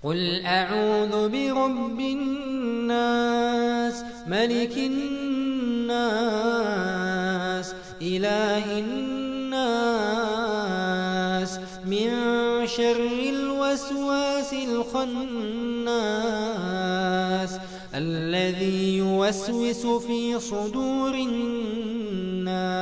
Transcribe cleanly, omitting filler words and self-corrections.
قل أعوذ برب الناس ملك الناس إله الناس من شر الوسواس الخناس الذي يوسوس في صدور الناس